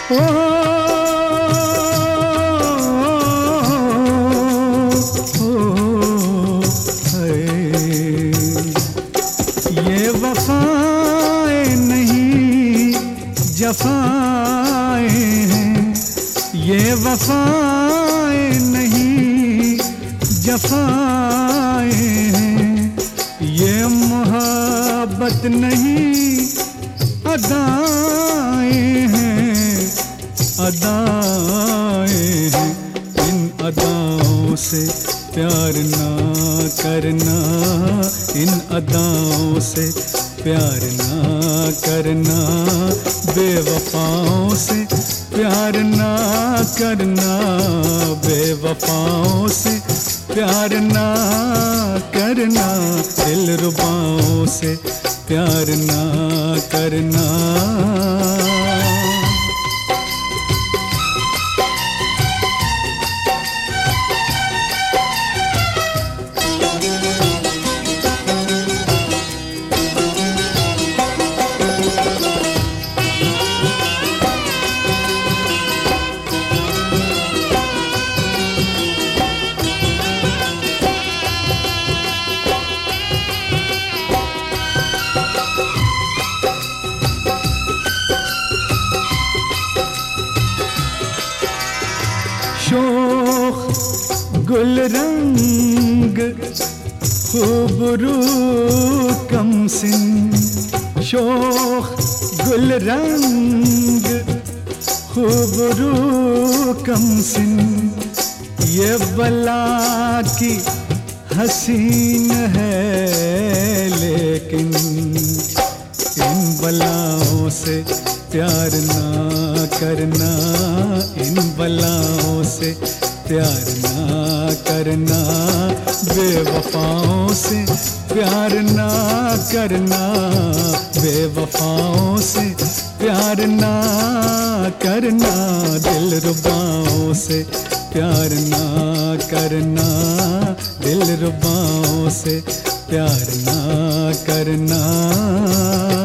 ओ ये वफाएं नहीं जफाएं हैं, ये वफाएं नहीं जफाएं हैं, ये मोहब्बत नहीं अदाएं हैं, अदाएं हैं। इन अदाओं से प्यार ना करना, इन अदाओं से प्यार ना करना, बेवफाओं से प्यार ना करना, बेवफाओं से प्यार ना करना, दिलरुबाओं से प्यार ना करना। शोख गुल रंग खूबरू कमसिन, शोख गुल रंग खूबरू कमसिन, ये बला की हसीन है लेकिन इन बलाओं से प्यार ना करना, इन बलाओं से प्यार ना करना, बेवफाओं से प्यार ना करना, बेवफाओं से प्यार ना करना, दिलरुबाओं से प्यार ना करना, दिलरुबाओं से प्यार ना करना।